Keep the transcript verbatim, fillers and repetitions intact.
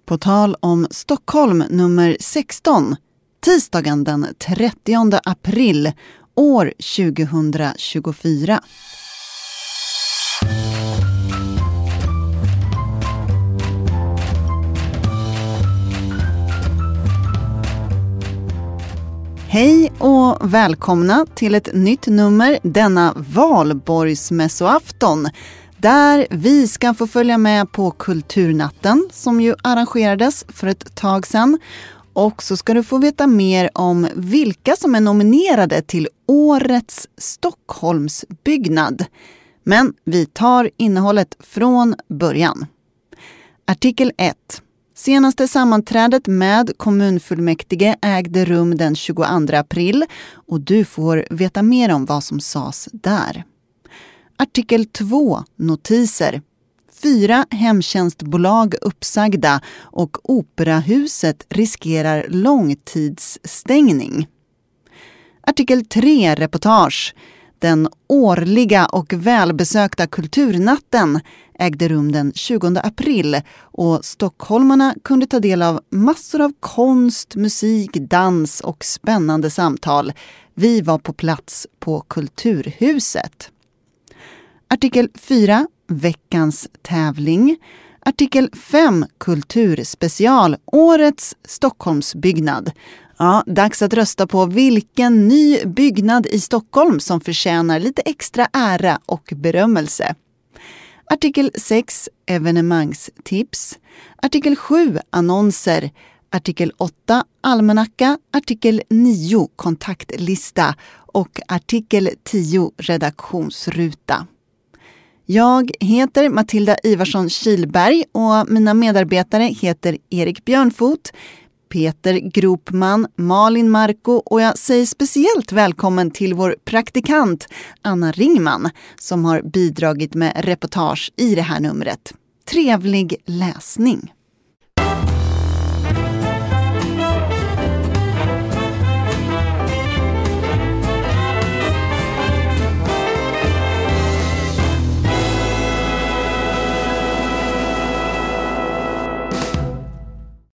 På tal om Stockholm nummer sexton, tisdagen den trettionde april år tjugohundratjugofyra. Hej och välkomna till ett nytt nummer denna valborgsmässoafton, där vi ska få följa med på Kulturnatten som ju arrangerades för ett tag sedan. Och så ska du få veta mer om vilka som är nominerade till årets Stockholmsbyggnad. Men vi tar innehållet från början. Artikel ett. Senaste sammanträdet med kommunfullmäktige ägde rum den tjugoandra april och du får veta mer om vad som sades där. Artikel två. Notiser. Fyra hemtjänstbolag uppsagda och Operahuset riskerar långtidsstängning. Artikel tre. Reportage. Den årliga och välbesökta Kulturnatten ägde rum den tjugonde april och stockholmarna kunde ta del av massor av konst, musik, dans och spännande samtal. Vi var på plats på Kulturhuset. Artikel fyra. Veckans tävling. Artikel fem. Kulturspecial. Årets Stockholmsbyggnad. Ja, dags att rösta på vilken ny byggnad i Stockholm som förtjänar lite extra ära och berömmelse. Artikel sex. Evenemangstips. Artikel sju. Annonser. Artikel åtta. Almanacka. Artikel nio. Kontaktlista. Och artikel tio. Redaktionsruta. Jag heter Matilda Ivarsson Kilberg och mina medarbetare heter Erik Björnfot, Peter Gropman, Malin Marco och jag säger speciellt välkommen till vår praktikant Anna Ringman som har bidragit med reportage i det här numret. Trevlig läsning!